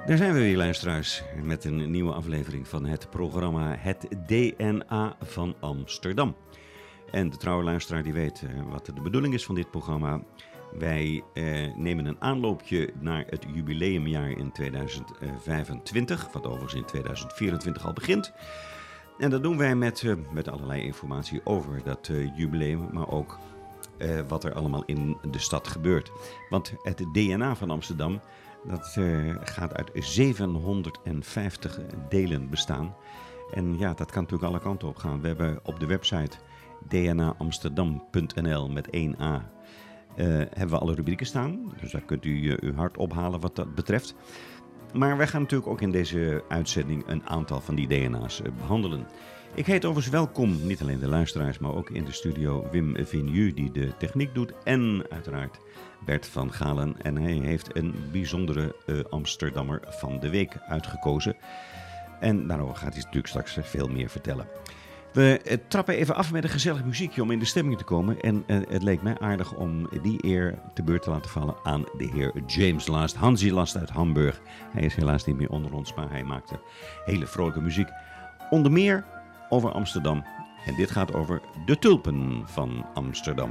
Daar zijn we weer, luisteraars, met een nieuwe aflevering van het programma Het DNA van Amsterdam. En de trouwe luisteraar die weet wat de bedoeling is van dit programma. Wij nemen een aanloopje naar het jubileumjaar in 2025, wat overigens in 2024 al begint. En dat doen wij met allerlei informatie over dat jubileum, maar ook wat er allemaal in de stad gebeurt. Want het DNA van Amsterdam, dat gaat uit 750 delen bestaan. En ja, dat kan natuurlijk alle kanten op gaan. We hebben op de website dnaamsterdam.nl met 1 A hebben we alle rubrieken staan. Dus daar kunt u uw hart ophalen wat dat betreft. Maar wij gaan natuurlijk ook in deze uitzending een aantal van die DNA's behandelen. Ik heet overigens welkom, niet alleen de luisteraars, maar ook in de studio Wim Vignu, die de techniek doet. En uiteraard Bert van Galen. En hij heeft een bijzondere Amsterdammer van de week uitgekozen. En daarover gaat hij natuurlijk straks veel meer vertellen. We trappen even af met een gezellig muziekje om in de stemming te komen. En het leek mij aardig om die eer te beurt te laten vallen aan de heer James Last. Hansi Last uit Hamburg. Hij is helaas niet meer onder ons, maar hij maakte hele vrolijke muziek. Onder meer over Amsterdam. En dit gaat over de tulpen van Amsterdam.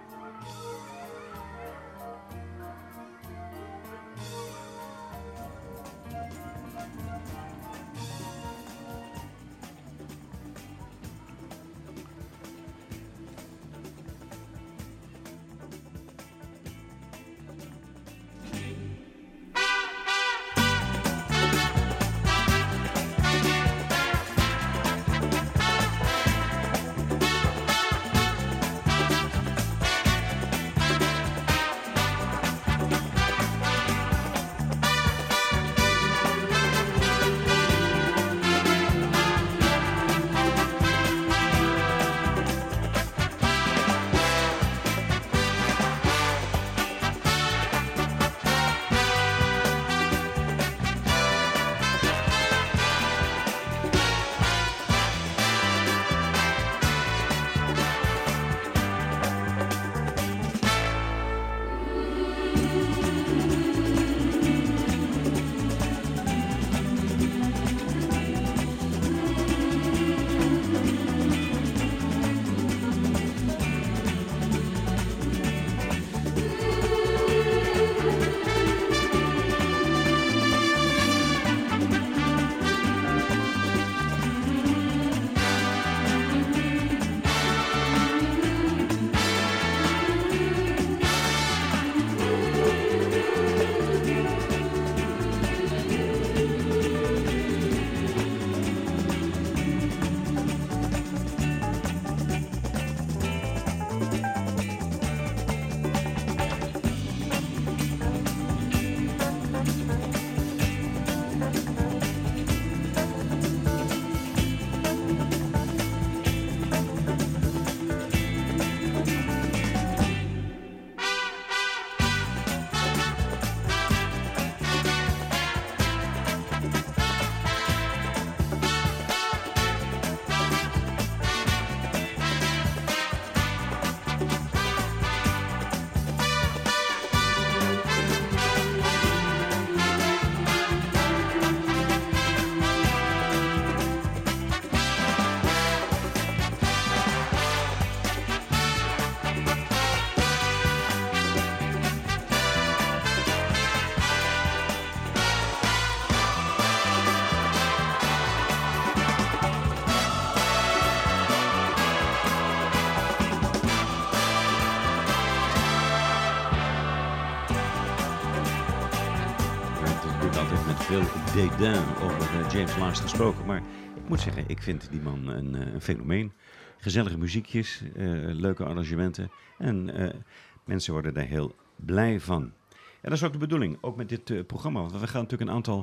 Dédain over James Last gesproken, maar ik moet zeggen, ik vind die man een fenomeen. Gezellige muziekjes, leuke arrangementen en mensen worden daar heel blij van. En dat is ook de bedoeling, ook met dit programma, want we gaan natuurlijk een aantal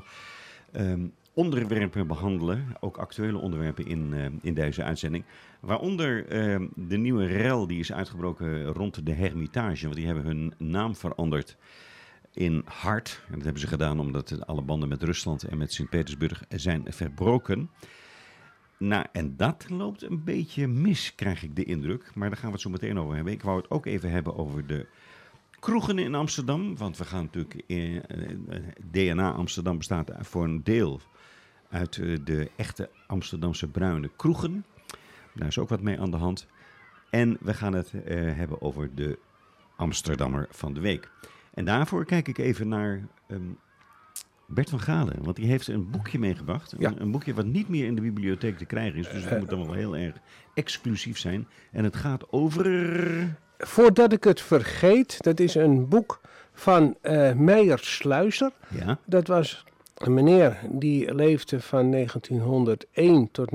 onderwerpen behandelen, ook actuele onderwerpen in deze uitzending. Waaronder de nieuwe rel die is uitgebroken rond de Hermitage, want die hebben hun naam veranderd in Hart. En dat hebben ze gedaan omdat alle banden met Rusland en met Sint-Petersburg zijn verbroken. Nou, en dat loopt een beetje mis, krijg ik de indruk. Maar daar gaan we het zo meteen over hebben. Ik wou het ook even hebben over de kroegen in Amsterdam, want we gaan natuurlijk... DNA Amsterdam bestaat voor een deel uit de echte Amsterdamse bruine kroegen. Daar is ook wat mee aan de hand. En we gaan het hebben over de Amsterdammer van de week. En daarvoor kijk ik even naar Bert van Galen. Want die heeft een boekje meegebracht. Ja. Een boekje wat niet meer in de bibliotheek te krijgen is. Dus het moet dan wel heel erg exclusief zijn. En het gaat over... Voordat ik het vergeet, dat is een boek van Meijer Sluizer. Ja. Dat was een meneer die leefde van 1901 tot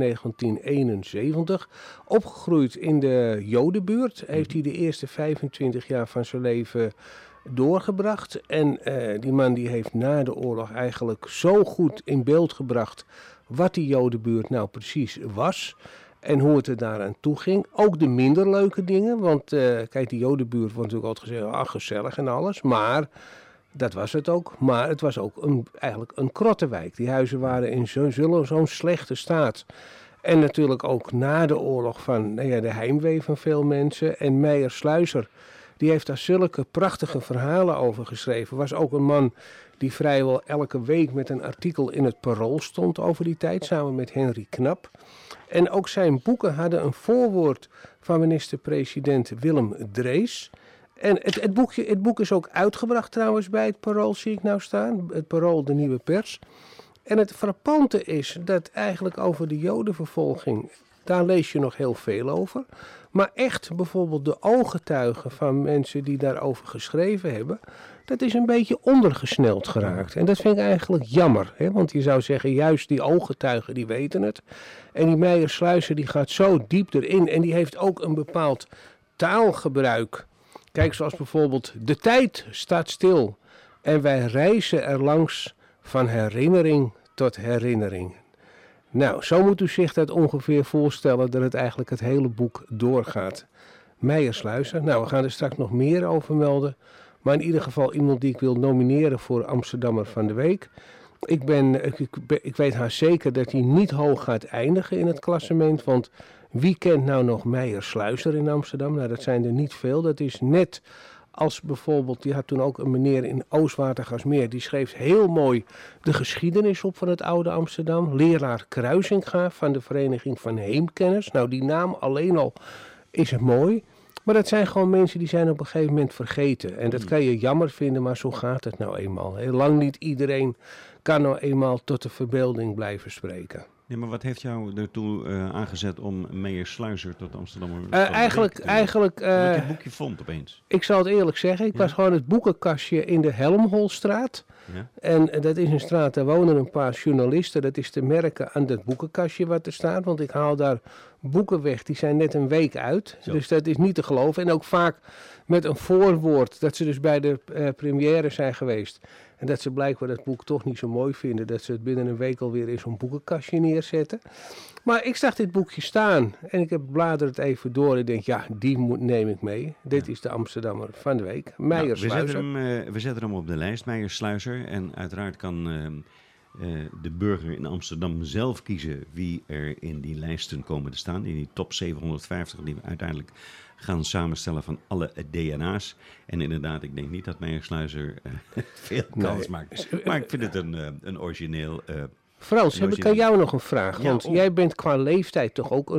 1971. Opgegroeid in de Jodenbuurt. Heeft hij de eerste 25 jaar van zijn leven doorgebracht. En die man die heeft na de oorlog eigenlijk zo goed in beeld gebracht wat die Jodenbuurt nou precies was. En hoe het er daaraan toe ging. Ook de minder leuke dingen. Want kijk, die Jodenbuurt wordt natuurlijk altijd gezegd, gezellig en alles. Maar dat was het ook. Maar het was ook eigenlijk een krottenwijk. Die huizen waren in zo'n slechte staat. En natuurlijk ook na de oorlog van de heimwee van veel mensen. En Meijer Sluizer, die heeft daar zulke prachtige verhalen over geschreven. Was ook een man die vrijwel elke week met een artikel in het Parool stond over die tijd. Samen met Henry Knap. En ook zijn boeken hadden een voorwoord van minister-president Willem Drees. En het boek is ook uitgebracht trouwens bij het Parool, zie ik nou staan. Het Parool, de Nieuwe Pers. En het frappante is dat eigenlijk over de Jodenvervolging, daar lees je nog heel veel over. Maar echt bijvoorbeeld de ooggetuigen van mensen die daarover geschreven hebben, dat is een beetje ondergesneld geraakt. En dat vind ik eigenlijk jammer. Hè? Want je zou zeggen, juist die ooggetuigen die weten het. En die Meijer Sluizer die gaat zo diep erin. En die heeft ook een bepaald taalgebruik. Kijk, zoals bijvoorbeeld, de tijd staat stil. En wij reizen er langs van herinnering tot herinnering. Nou, zo moet u zich dat ongeveer voorstellen dat het eigenlijk het hele boek doorgaat. Meijer Sluizer, nou we gaan er straks nog meer over melden. Maar in ieder geval iemand die ik wil nomineren voor Amsterdammer van de Week. Ik weet haast zeker dat hij niet hoog gaat eindigen in het klassement. Want wie kent nou nog Meijer Sluizer in Amsterdam? Nou, dat zijn er niet veel. Dat is net als bijvoorbeeld, die had toen ook een meneer in Oostwatergasmeer. Die schreef heel mooi de geschiedenis op van het oude Amsterdam. Leraar Kruisinga van de Vereniging van Heemkenners. Nou, die naam alleen al is het mooi. Maar dat zijn gewoon mensen die zijn op een gegeven moment vergeten. En dat kan je jammer vinden, maar zo gaat het nou eenmaal. Heel lang niet iedereen kan nou eenmaal tot de verbeelding blijven spreken. Nee, maar wat heeft jou ertoe aangezet om Meijer Sluizer tot Amsterdammer? Eigenlijk dat je het boekje vond opeens. Ik zal het eerlijk zeggen, ik was gewoon het boekenkastje in de Helmholstraat. Ja. En dat is een straat, daar wonen een paar journalisten. Dat is te merken aan dat boekenkastje wat er staat. Want ik haal daar boeken weg, die zijn net een week uit. Zo. Dus dat is niet te geloven. En ook vaak met een voorwoord, dat ze dus bij de première zijn geweest. En dat ze blijkbaar dat boek toch niet zo mooi vinden. Dat ze het binnen een week alweer in zo'n boekenkastje neerzetten. Maar ik zag dit boekje staan. En ik blader het even door. En ik denk, ja, die neem ik mee. Dit is de Amsterdammer van de week. Meijer Sluizer. We zetten hem op de lijst, Meijer Sluizer. En uiteraard kan de burger in Amsterdam zelf kiezen wie er in die lijsten komen te staan. In die top 750 die we uiteindelijk gaan samenstellen van alle DNA's. En inderdaad, ik denk niet dat Meijer Sluizer veel kans maakt. Maar ik vind het een origineel... Frans, heb ik aan jou nog een vraag? Want jij bent qua leeftijd toch ook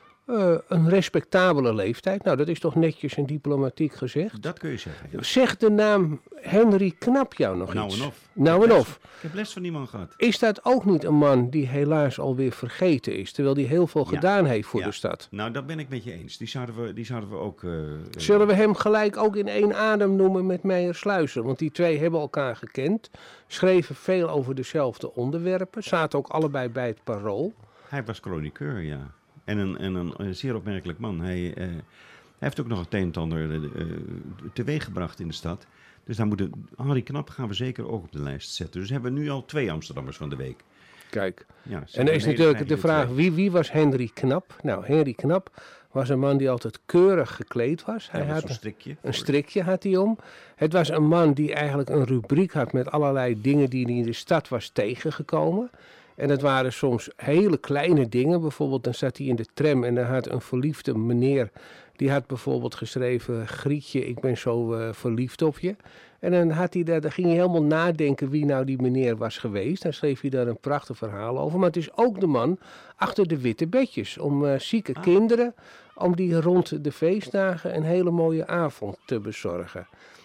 een respectabele leeftijd. Nou, dat is toch netjes en diplomatiek gezegd? Dat kun je zeggen. Ja. Zegt de naam Henry Knap jou nog iets? Nou en of. Ik heb les van die man gehad. Is dat ook niet een man die helaas alweer vergeten is, terwijl die heel veel gedaan heeft voor de stad? Nou, dat ben ik met je eens. Die zouden we ook... Zullen we hem gelijk ook in één adem noemen met Meijer Sluizer? Want die twee hebben elkaar gekend, schreven veel over dezelfde onderwerpen, zaten ook allebei bij het Parool. Hij was chroniqueur, ja. En een zeer opmerkelijk man. Hij heeft ook nog het een en ander teweeggebracht in de stad. Dus daar Henry Knap gaan we zeker ook op de lijst zetten. Dus hebben we nu al 2 Amsterdammers van de week. Kijk, ja, en dan is natuurlijk de vraag, wie was Henry Knap? Nou, Henry Knap was een man die altijd keurig gekleed was. Hij had een strikje had hij om. Het was een man die eigenlijk een rubriek had met allerlei dingen die hij in de stad was tegengekomen. En dat waren soms hele kleine dingen. Bijvoorbeeld dan zat hij in de tram en dan had een verliefde meneer Die had bijvoorbeeld geschreven, Grietje, ik ben zo verliefd op je. En dan ging hij helemaal nadenken wie nou die meneer was geweest. Dan schreef hij daar een prachtig verhaal over. Maar het is ook de man achter de witte bedjes. Om zieke kinderen, om die rond de feestdagen een hele mooie avond te bezorgen.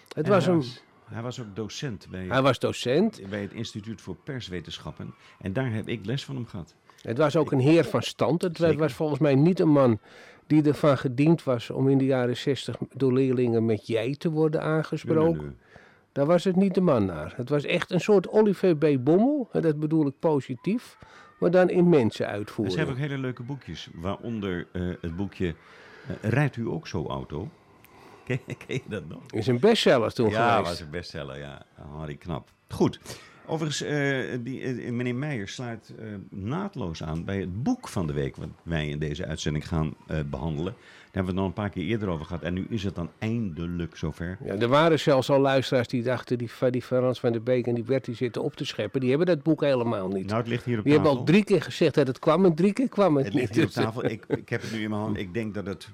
Hij was ook docent Hij was docent. bij het Instituut voor Perswetenschappen. En daar heb ik les van hem gehad. Het was ook een heer van stand. Het was volgens mij niet een man die ervan gediend was om in de jaren 60 door leerlingen met jij te worden aangesproken. Nee. Daar was het niet de man naar. Het was echt een soort Olivier B. Bommel. En dat bedoel ik positief. Maar dan in mensenuitvoering. Ze hebben ook hele leuke boekjes. Waaronder het boekje Rijdt u ook zo auto? Ken je dat nog? Is een bestseller toen geweest. Ja, was een bestseller. Ja, Harry Knap. Goed. Overigens, meneer Meijer sluit naadloos aan bij het boek van de week wat wij in deze uitzending gaan behandelen. Daar hebben we het nog een paar keer eerder over gehad en nu is het dan eindelijk zover. Ja, er waren zelfs al luisteraars die dachten, die Frans van der Beek en die Bertie zitten op te scheppen. Die hebben dat boek helemaal niet. Nou, het ligt hier op die tafel. hebben al 3 keer gezegd dat het kwam en 3 keer kwam het niet. Het ligt hier op tafel. Ik heb het nu in mijn hand. Ik denk dat het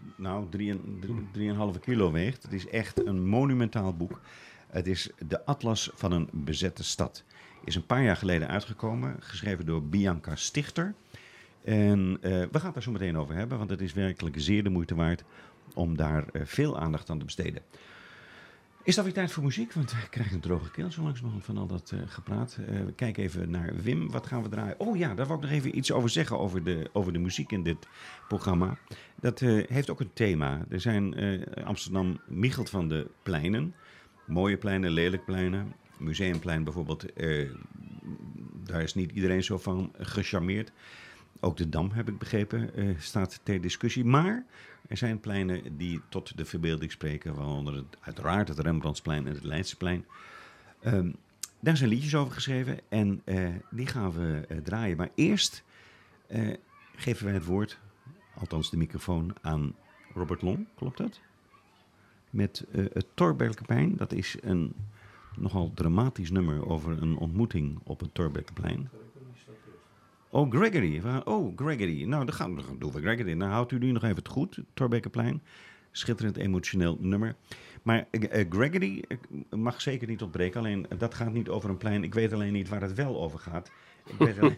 3,5 kilo weegt. Het is echt een monumentaal boek. Het is de Atlas van een bezette stad. Is een paar jaar geleden uitgekomen, geschreven door Bianca Stichter. En we gaan het daar zo meteen over hebben, want het is werkelijk zeer de moeite waard om daar veel aandacht aan te besteden. Is dat weer tijd voor muziek? Want ik krijg een droge keel zo langzamerhand van al dat gepraat. We kijken even naar Wim. Wat gaan we draaien? Oh ja, daar wil ik nog even iets over zeggen over de muziek in dit programma. Dat heeft ook een thema. Er zijn Amsterdam Michelt van de pleinen. Mooie pleinen, lelijk pleinen. Museumplein bijvoorbeeld, daar is niet iedereen zo van gecharmeerd. Ook de Dam, heb ik begrepen, staat ter discussie. Maar er zijn pleinen die tot de verbeelding spreken, waaronder uiteraard het Rembrandtsplein en het Leidseplein. Daar zijn liedjes over geschreven en die gaan we draaien. Maar eerst geven wij het woord, althans de microfoon, aan Robert Long, klopt dat? Met het Thorbeckenplein, dat is een nogal dramatisch nummer over een ontmoeting op het Thorbeckenplein. Oh, Gregory. Oh, Gregory. Nou, dan doen we Gregory. Dan houdt u nu nog even het goed, het Thorbeckenplein. Schitterend emotioneel nummer. Maar Gregory mag zeker niet ontbreken. Alleen, dat gaat niet over een plein. Ik weet alleen niet waar het wel over gaat. Ik weet alleen,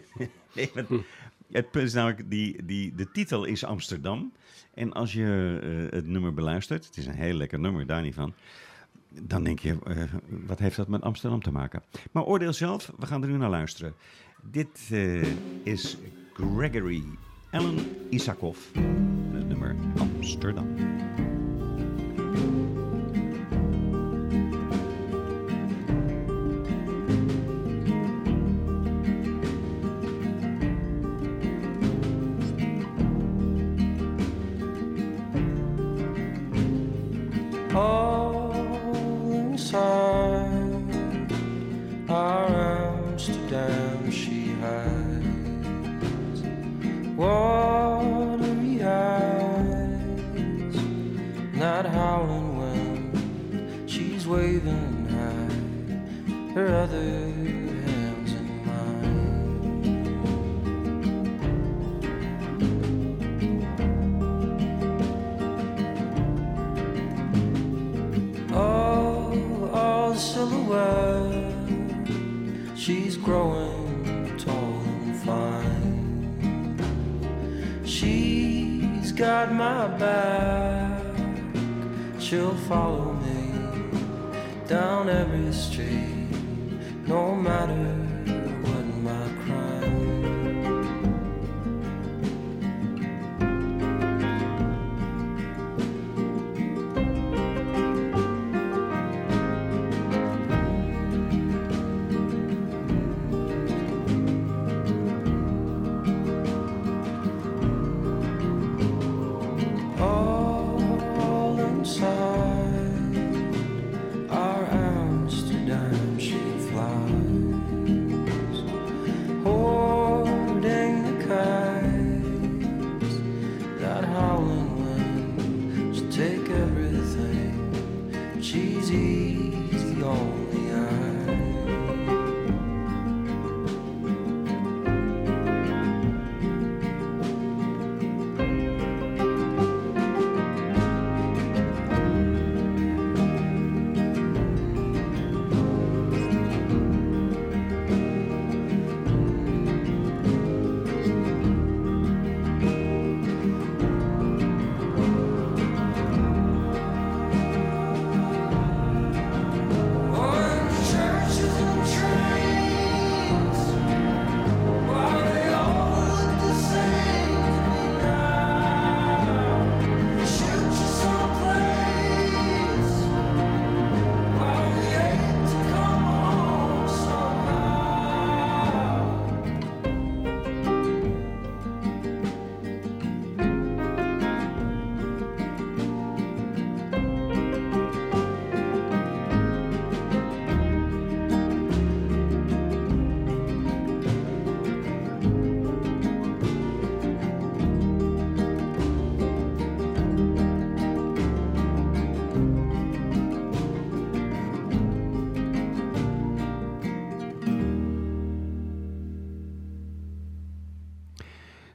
het punt is namelijk, de titel is Amsterdam. En als je het nummer beluistert, het is een heel lekker nummer, daar niet van. Dan denk je, wat heeft dat met Amsterdam te maken? Maar oordeel zelf, we gaan er nu naar luisteren. Dit is Gregory Alan Isakov, het nummer Amsterdam. Amsterdam she hides, watery eyes, not howling when she's waving high, her other hands in mine. Oh, all silhouette, she's growing tall and fine. She's got my back, she'll follow me down every street, no matter what my crime.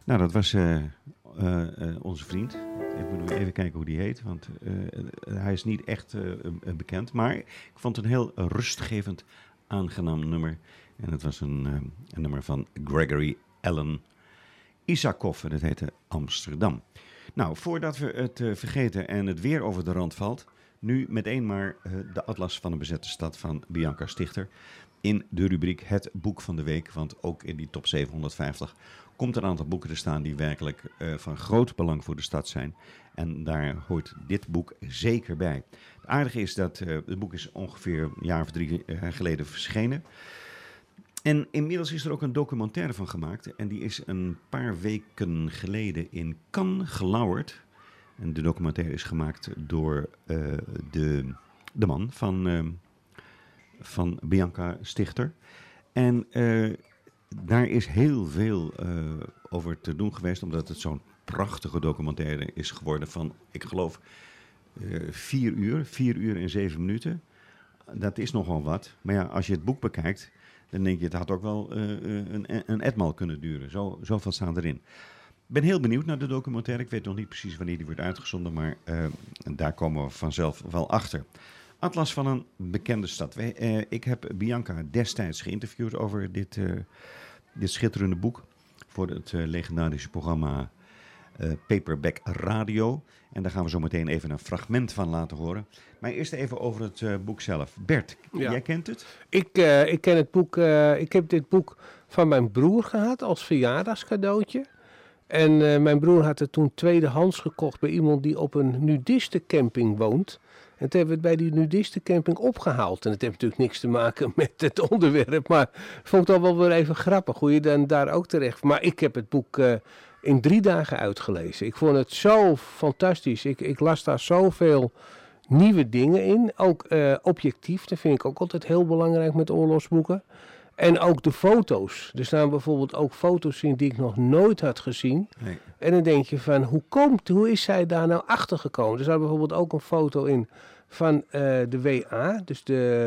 Nou, dat was onze vriend. Ik moet even kijken hoe die heet, want hij is niet echt bekend. Maar ik vond het een heel rustgevend, aangenaam nummer. En het was een nummer van Gregory Alan Isakov. En dat heette Amsterdam. Nou, voordat we het vergeten en het weer over de rand valt, nu meteen maar de Atlas van een bezette stad van Bianca Stichter in de rubriek Het Boek van de Week. Want ook in die top 750 komt een aantal boeken te staan die werkelijk van groot belang voor de stad zijn. En daar hoort dit boek zeker bij. Het aardige is dat het boek is ongeveer een jaar of 3 geleden verschenen. En inmiddels is er ook een documentaire van gemaakt. En die is een paar weken geleden in Cannes gelauwerd. En de documentaire is gemaakt door de man van Bianca Stichter. En daar is heel veel over te doen geweest, omdat het zo'n prachtige documentaire is geworden van, ik geloof, 4 uur en 7 minuten. Dat is nogal wat. Maar ja, als je het boek bekijkt, dan denk je, het had ook wel een etmaal kunnen duren. Zoveel staan erin. Ik ben heel benieuwd naar de documentaire. Ik weet nog niet precies wanneer die wordt uitgezonden, maar daar komen we vanzelf wel achter. Atlas van een bekende stad. Ik heb Bianca destijds geïnterviewd over dit schitterende boek voor het legendarische programma Paperback Radio. En daar gaan we zo meteen even een fragment van laten horen. Maar eerst even over het boek zelf. Bert, jij kent het? Ik ken het boek. Ik heb dit boek van mijn broer gehad als verjaardagscadeautje. En mijn broer had het toen tweedehands gekocht bij iemand die op een nudistencamping woont. En toen hebben we het bij die nudistencamping opgehaald. En het heeft natuurlijk niks te maken met het onderwerp. Maar vond ik dan wel weer even grappig hoe je dan daar ook terecht. Maar ik heb het boek in 3 dagen uitgelezen. Ik vond het zo fantastisch. Ik las daar zoveel nieuwe dingen in. Ook objectief, dat vind ik ook altijd heel belangrijk met oorlogsboeken. En ook de foto's. Er staan bijvoorbeeld ook foto's in die ik nog nooit had gezien. Nee. En dan denk je van, hoe is zij daar nou achter gekomen? Er staat bijvoorbeeld ook een foto in van de WA. Dus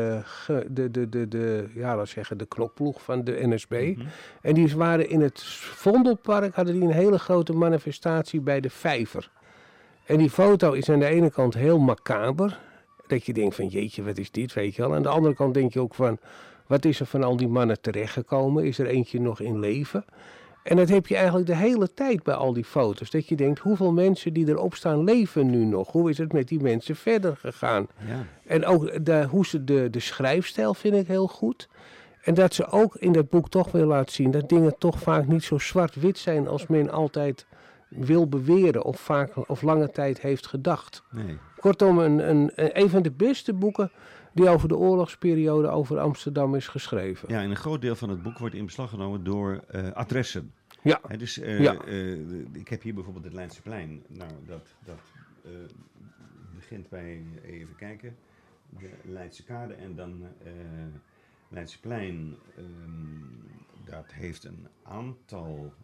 de knokploeg van de NSB. Mm-hmm. En die waren in het Vondelpark, hadden die een hele grote manifestatie bij de Vijver. En die foto is aan de ene kant heel macaber. Dat je denkt van, jeetje, wat is dit, weet je wel. Aan de andere kant denk je ook van, wat is er van al die mannen terechtgekomen? Is er eentje nog in leven? En dat heb je eigenlijk de hele tijd bij al die foto's. Dat je denkt, hoeveel mensen die erop staan leven nu nog? Hoe is het met die mensen verder gegaan? Ja. En ook de schrijfstijl vind ik heel goed. En dat ze ook in dat boek toch weer laten zien dat dingen toch vaak niet zo zwart-wit zijn als men altijd wil beweren of lange tijd heeft gedacht. Nee. Kortom, een van de beste boeken die over de oorlogsperiode over Amsterdam is geschreven. Ja, en een groot deel van het boek wordt in beslag genomen door adressen. Ja. Dus ik heb hier bijvoorbeeld het Leidseplein. Nou, dat begint bij, even kijken, de Leidse Kade en dan Leidseplein. Dat heeft een aantal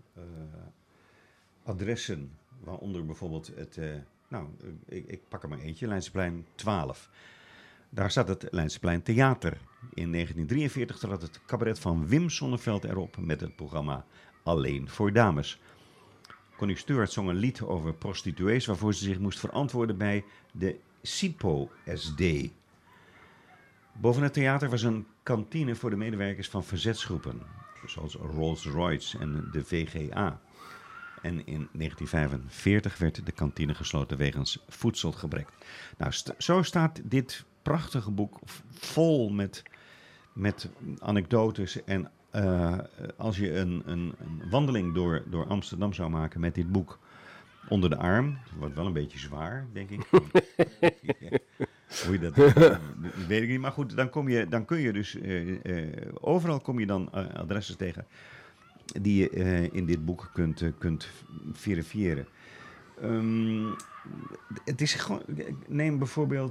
adressen, waaronder bijvoorbeeld het, ik pak er maar eentje, Leidseplein 12. Daar staat het Leidseplein Theater. In 1943 trad het cabaret van Wim Sonneveld erop met het programma Alleen voor Dames. Connie Stewart zong een lied over prostituees waarvoor ze zich moest verantwoorden bij de SIPO-SD. Boven het theater was een kantine voor de medewerkers van verzetsgroepen, zoals Rolls-Royce en de VGA. En in 1945 werd de kantine gesloten wegens voedselgebrek. Nou, zo staat dit prachtige boek vol met anekdotes. En als je een wandeling door Amsterdam zou maken met dit boek onder de arm, het wordt wel een beetje zwaar, denk ik. Hoe je dat weet ik niet. Maar goed, dan kun je dus overal kom je dan adressen tegen die je in dit boek kunt verifiëren. Het is gewoon, neem bijvoorbeeld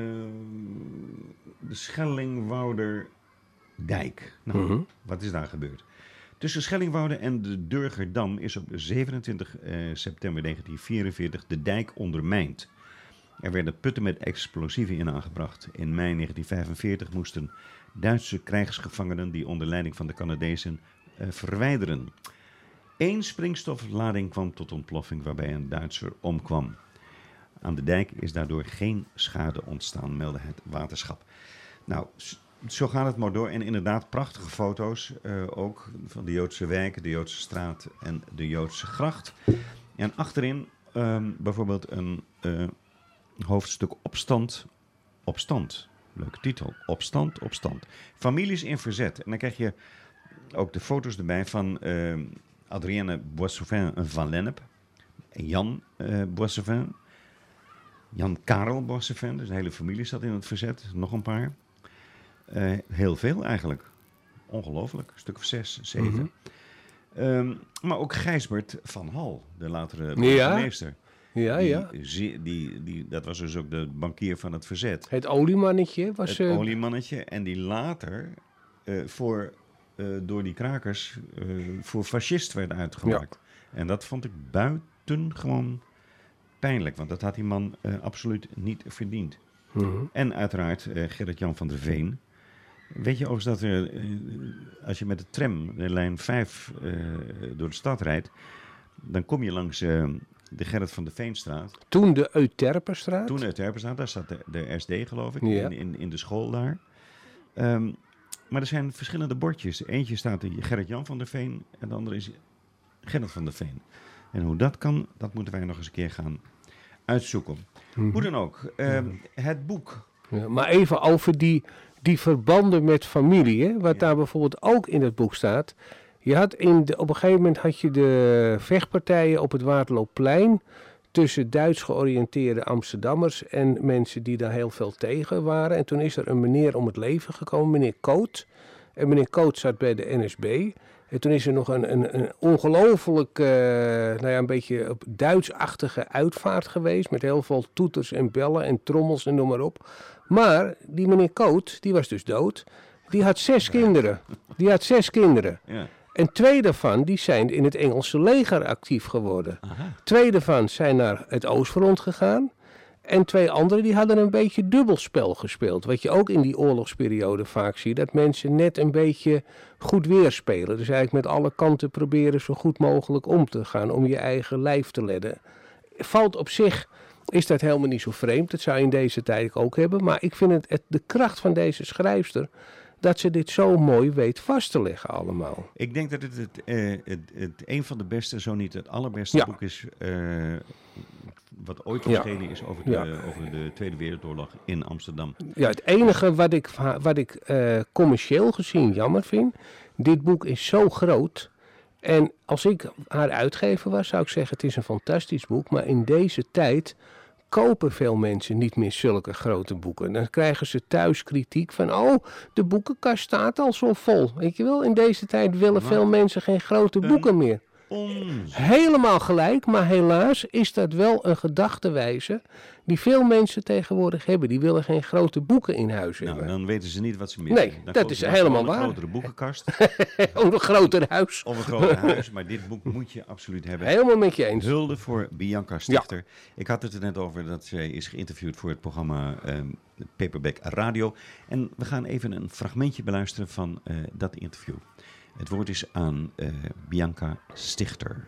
de Schellingwouderdijk. Nou, wat is daar gebeurd? Tussen Schellingwoude en de Durgerdam is op 27 september 1944 de dijk ondermijnd. Er werden putten met explosieven in aangebracht. In mei 1945 moesten Duitse krijgsgevangenen die onder leiding van de Canadezen verwijderen. Eén springstoflading kwam tot ontploffing waarbij een Duitser omkwam. Aan de dijk is daardoor geen schade ontstaan, meldde het waterschap. Nou, zo gaat het maar door. En inderdaad, prachtige foto's ook van de Joodse wijken, de Joodse straat en de Joodse gracht. En achterin bijvoorbeeld een hoofdstuk opstand. Leuke titel. Opstand. Families in verzet. En dan krijg je ook de foto's erbij van Adrienne Boissevin van Lennep. Jan Boissevin. Jan Karel Boissevin. Dus de hele familie zat in het verzet. Nog een paar. Heel veel eigenlijk. Ongelooflijk. Een stuk of 6, 7. Maar ook Gijsbert van Hal. De latere burgemeester. Ja. Dat was dus ook de bankier van het verzet. Het oliemannetje was... Het oliemannetje. En die later door die krakers voor fascist werd uitgemaakt. Ja. En dat vond ik buitengewoon pijnlijk. Want dat had die man absoluut niet verdiend. En uiteraard Gerrit-Jan van der Veen. Weet je overigens dat er, als je met de tram, de lijn 5, door de stad rijdt, dan kom je langs de Gerrit van der Veenstraat. Toen de Euterperstraat? Toen de Euterperstraat, daar zat de SD geloof ik, in de school daar. Maar er zijn verschillende bordjes. Eentje staat Gerrit-Jan van der Veen en de andere is Gerrit van der Veen. En hoe dat kan, dat moeten wij nog eens een keer gaan uitzoeken. Hoe dan ook, het boek. Ja, maar even over die verbanden met familie, hè, wat daar bijvoorbeeld ook in het boek staat. Je had op een gegeven moment had je de vechtpartijen op het Waterloopplein tussen Duits georiënteerde Amsterdammers en mensen die daar heel veel tegen waren. En toen is er een meneer om het leven gekomen, meneer Koot. En meneer Koot zat bij de NSB. En toen is er nog een ongelooflijk, een beetje Duits-achtige uitvaart geweest. Met heel veel toeters en bellen en trommels en noem maar op. Maar die meneer Koot, die was dus dood. Die had 6 kinderen. Ja. En 2 daarvan die zijn in het Engelse leger actief geworden. Aha. 2 daarvan zijn naar het Oostfront gegaan. En 2 anderen die hadden een beetje dubbelspel gespeeld. Wat je ook in die oorlogsperiode vaak ziet. Dat mensen net een beetje goed weerspelen. Dus eigenlijk met alle kanten proberen zo goed mogelijk om te gaan. Om je eigen lijf te redden. Valt op zich, is dat helemaal niet zo vreemd. Dat zou je in deze tijd ook hebben. Maar ik vind het de kracht van deze schrijfster, dat ze dit zo mooi weet vast te leggen allemaal. Ik denk dat het een van de beste, zo niet het allerbeste boek is, wat ooit verschenen is over de Tweede Wereldoorlog in Amsterdam. Ja, het enige wat ik commercieel gezien jammer vind, dit boek is zo groot. En als ik haar uitgever was, zou ik zeggen, het is een fantastisch boek. Maar in deze tijd kopen veel mensen niet meer zulke grote boeken. Dan krijgen ze thuis kritiek van, de boekenkast staat al zo vol. Weet je wel, in deze tijd willen veel mensen geen grote boeken meer. Helemaal gelijk, maar helaas is dat wel een gedachtewijze die veel mensen tegenwoordig hebben. Die willen geen grote boeken in huis hebben. Dan weten ze niet wat ze missen. Nee, dat is helemaal waar. Een grotere boekenkast. Of een groter huis. Of een groter huis, maar dit boek moet je absoluut hebben. Helemaal met je eens. Hulde voor Bianca Stichter. Ja. Ik had het er net over dat zij is geïnterviewd voor het programma Paperback Radio. En we gaan even een fragmentje beluisteren van dat interview. Het woord is aan Bianca Stichter.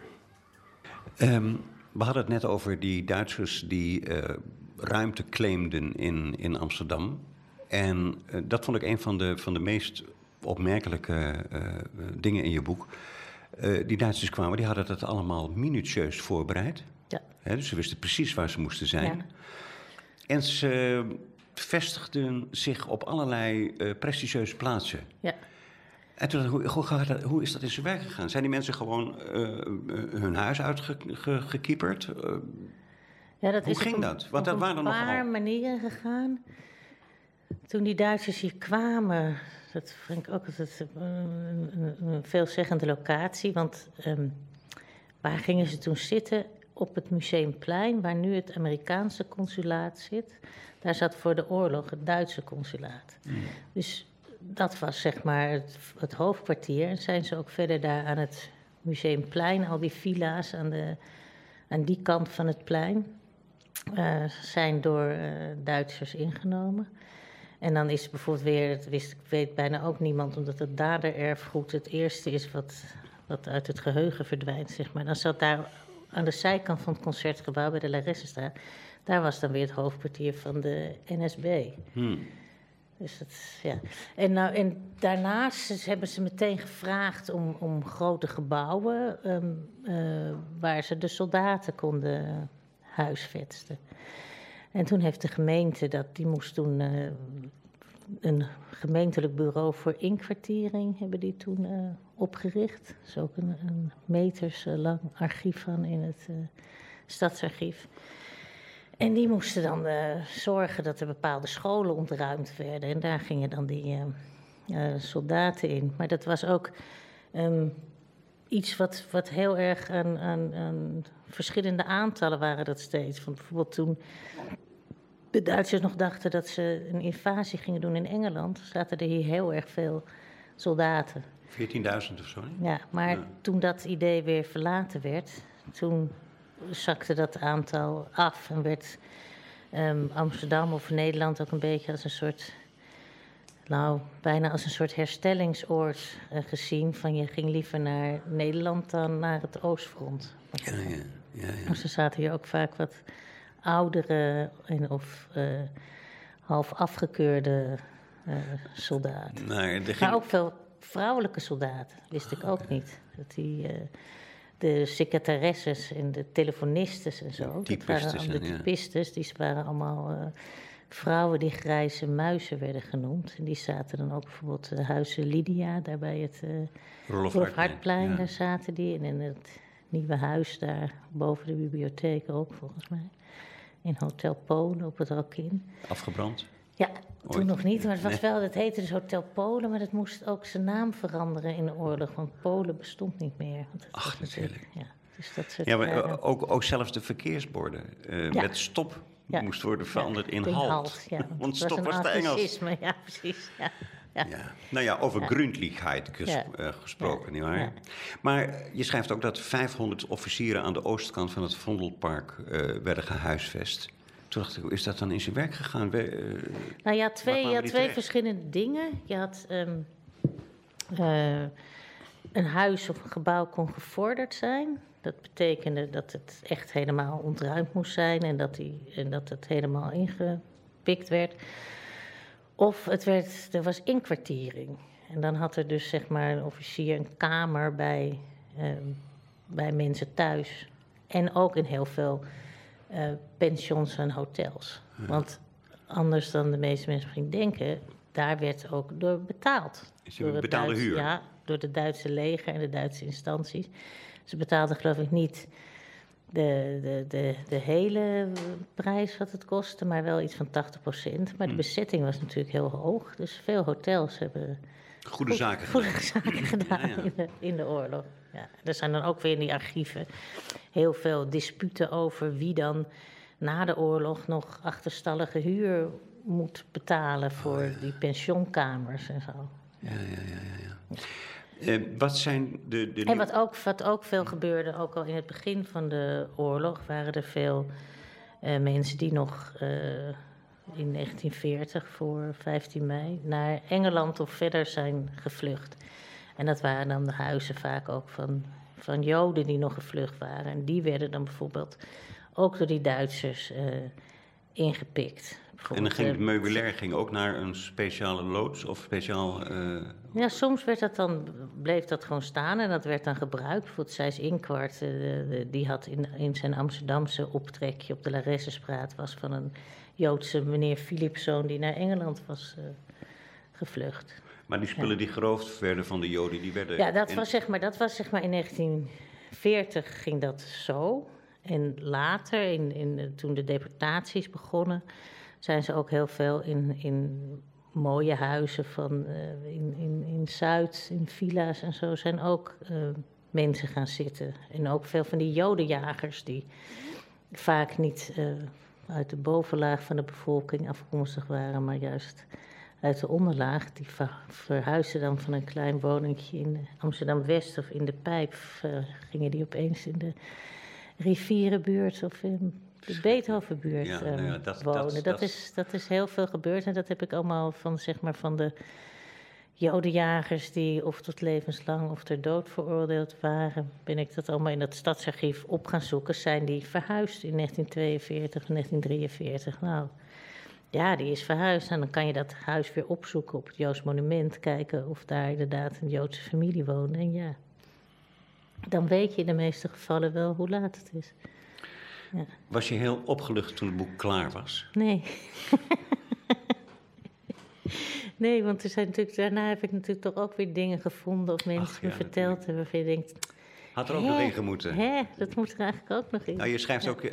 We hadden het net over die Duitsers die ruimte claimden in Amsterdam. En dat vond ik een van de meest opmerkelijke dingen in je boek. Die Duitsers kwamen, die hadden dat allemaal minutieus voorbereid. Ja. Dus ze wisten precies waar ze moesten zijn. Ja. En ze vestigden zich op allerlei prestigieuze plaatsen. Ja. En toen, hoe is dat in zijn werk gegaan? Zijn die mensen gewoon hun huis uitgekieperd? Hoe ging dat? Want dat waren op een paar manieren gegaan. Toen die Duitsers hier kwamen, dat vind ik ook een veelzeggende locatie. Want waar gingen ze toen zitten? Op het Museumplein, waar nu het Amerikaanse consulaat zit. Daar zat voor de oorlog het Duitse consulaat. Dus dat was zeg maar het hoofdkwartier. En zijn ze ook verder daar aan het Museumplein, al die villa's aan die kant van het plein, zijn door Duitsers ingenomen. En dan is bijvoorbeeld weer, weet bijna ook niemand, omdat het dadererfgoed het eerste is wat wat uit het geheugen verdwijnt, zeg maar. Dan zat daar aan de zijkant van het Concertgebouw bij de Laressenstraat, daar was dan weer het hoofdkwartier van de NSB. Dus dat, ja. En daarnaast hebben ze meteen gevraagd om grote gebouwen waar ze de soldaten konden huisvesten. En toen heeft de gemeente die moest toen een gemeentelijk bureau voor inkwartiering hebben die toen opgericht. Dat is ook een meterslang archief van in het stadsarchief. En die moesten dan zorgen dat er bepaalde scholen ontruimd werden. En daar gingen dan die soldaten in. Maar dat was ook iets wat heel erg aan verschillende aantallen waren dat steeds. Want bijvoorbeeld toen de Duitsers nog dachten dat ze een invasie gingen doen in Engeland, zaten er hier heel erg veel soldaten. 14.000 of zo, hè? Ja, maar toen dat idee weer verlaten werd, toen zakte dat aantal af en werd Amsterdam of Nederland ook een beetje als een soort, bijna als een soort herstellingsoord gezien. Van je ging liever naar Nederland dan naar het Oostfront. Ja. Ze zaten hier ook vaak wat oudere of half afgekeurde soldaten. Maar ook veel vrouwelijke soldaten, wist ik ook niet. Dat de secretaresses en de telefonistes en zo. De typistes, die waren allemaal vrouwen die grijze muizen werden genoemd. En die zaten dan ook bijvoorbeeld Huizen Lydia, daar bij het Rolf Hartplein, daar zaten die. En in het nieuwe huis daar boven de bibliotheek ook, volgens mij. In Hotel Polen op het Rokin. Afgebrand? Ja, toen nog niet, maar het heette dus Hotel Polen, maar dat moest ook zijn naam veranderen in de oorlog, want Polen bestond niet meer. Ach, natuurlijk. Ja, dus dat soort maar ook zelfs de verkeersborden met stop moest worden veranderd in halt. Ja, want stop was te Engels. Ja, precies. Ja. Over Gründlichkeit gesproken, nietwaar? Ja. Maar je schrijft ook dat 500 officieren aan de oostkant van het Vondelpark werden gehuisvest. Toen dacht ik, hoe is dat dan in zijn werk gegaan? Twee verschillende dingen. Je had een huis of een gebouw kon gevorderd zijn. Dat betekende dat het echt helemaal ontruimd moest zijn en dat het helemaal ingepikt werd. Of er was inkwartiering. En dan had er dus zeg maar een officier een kamer bij mensen thuis. En ook in heel veel pensions en hotels. Ja. Want anders dan de meeste mensen misschien denken, daar werd ook door betaald. Door het betaalde huur? Ja, door het Duitse leger en de Duitse instanties. Ze betaalden geloof ik niet de hele prijs wat het kostte, maar wel iets van 80%. Maar de bezetting was natuurlijk heel hoog. Dus veel hotels hebben goede zaken gedaan in de oorlog. Ja, er zijn dan ook weer in die archieven heel veel disputen over wie dan na de oorlog nog achterstallige huur moet betalen voor die pensioenkamers en zo. Ja. Wat zijn En wat ook veel gebeurde, ook al in het begin van de oorlog, waren er veel mensen die nog in 1940 voor 15 mei naar Engeland of verder zijn gevlucht. En dat waren dan de huizen vaak ook van Joden die nog gevlucht waren. En die werden dan bijvoorbeeld ook door die Duitsers ingepikt. En dan ging het meubilair ook naar een speciale loods of speciaal... Ja, soms bleef dat gewoon staan en dat werd dan gebruikt. Bijvoorbeeld Sijs Inkwart, die had in zijn Amsterdamse optrekje op de Laressenstraat was van een Joodse meneer Philipszoon die naar Engeland was gevlucht. Maar die spullen die geroofd werden van de Joden, die werden... Ja, dat was zeg maar in 1940 ging dat zo. En later, toen de deportaties begonnen, zijn ze ook heel veel in mooie huizen in Zuid, in villa's en zo, zijn ook mensen gaan zitten. En ook veel van die jodenjagers die vaak niet uit de bovenlaag van de bevolking afkomstig waren, maar juist uit de onderlaag. Die verhuisden dan van een klein woningje in Amsterdam-West of in de Pijp. Gingen die opeens in de Rivierenbuurt of in de Beethovenbuurt wonen. Dat is heel veel gebeurd en dat heb ik allemaal van de jodenjagers die of tot levenslang of ter dood veroordeeld waren. Ben ik dat allemaal in dat stadsarchief op gaan zoeken. Zijn die verhuisd in 1942 en 1943? Nou, ja, die is verhuisd. En dan kan je dat huis weer opzoeken op het Joods Monument. Kijken of daar inderdaad een Joodse familie woonde. En ja, dan weet je in de meeste gevallen wel hoe laat het is. Ja. Was je heel opgelucht toen het boek klaar was? Nee. Nee, want er zijn natuurlijk, daarna heb ik natuurlijk toch ook weer dingen gevonden of mensen me verteld hebben waarvan je denkt... Had er ook nog in gemoeten. Dat moet er eigenlijk ook nog in. Nou, je schrijft ook,